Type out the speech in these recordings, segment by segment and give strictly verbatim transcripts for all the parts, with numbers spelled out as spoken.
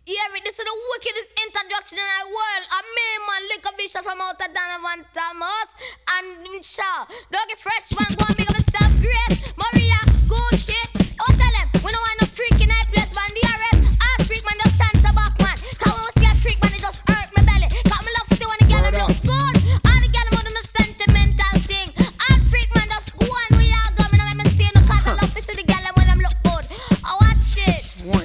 Yeah, this is the wickedest introduction in our world. A man, man, Liquor Bishop from out of Donovan Thomas. And Shaw, Doggy Fresh, man, go and big up yourself, Grace, Maria, good shit. Oh, tell them, we don't want no freaking night place, man. The R S, all freak, man, just stand so back, man. Cause when we see a freak, man, it just hurt my belly. Cause me love to see when the girl look good. All the girl want to do sentimental thing. All freak, man, just go on, we all go. Me no let me see no cause I love to see the girl when them look good. I watch it.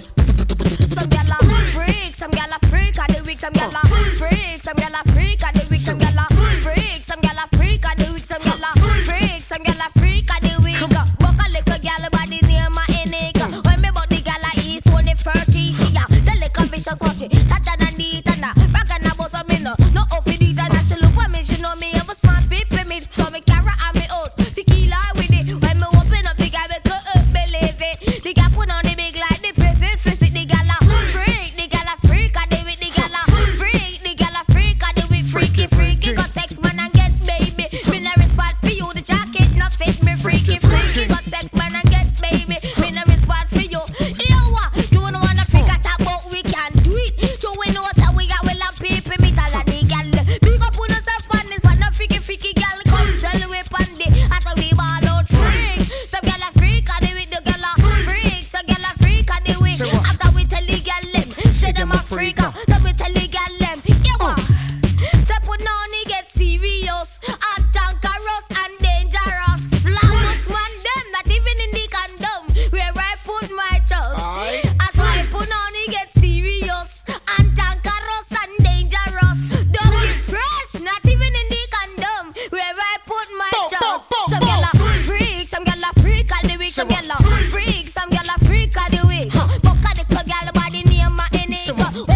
Some girl are freak, some girl are freak of the week, some girl are freak, some girl are freak of the week, some girl are freak, some girl are freak of the week, some girl are freak, some girl are freak of the week. Walk a little girl body near my Enika. When me bought the girl I eat, so the first she ya. The little vicious how she tata and neat and that. Bragging about a me no, no off it and that. She look at me, she know me have a smart people me, so me carry on me out. Tequila with it. When me open up the girl, me couldn't believe it. The girl put on the big light, the perfect fit it. The girl a freak, the girl a freak of the week, the girl a freak, the girl a freak of the week, freaky freaky. Got sex man and get baby. Me no response for you, the jacket not fit me. Freaky freaky, got sex man and get baby. Me no response for you. You what? You don't wanna freak at about we can do it. So we know that we got well and people meet all of the girl. Big up on yourself on this one, no freaky freaky girl. Come tell me on the, that's how we ball out freak. Some girl a freak of the week, the girl a freak. Some girl a freak of the week. After we tell the girl them, say them a freak. Then we tell the girl them, you what? Say put on it get serious, and dangerous and dangerous. Flawless man them, not even in the condom. Where I put my trust. That's why I put on it get serious, and dangerous and dangerous. Don't be fresh, not even in the condom. Where I put my trust. Some girl a freak, some girl a freak of the week, some girl a freak, some girl a freak of the week. But the girl body near my Enika.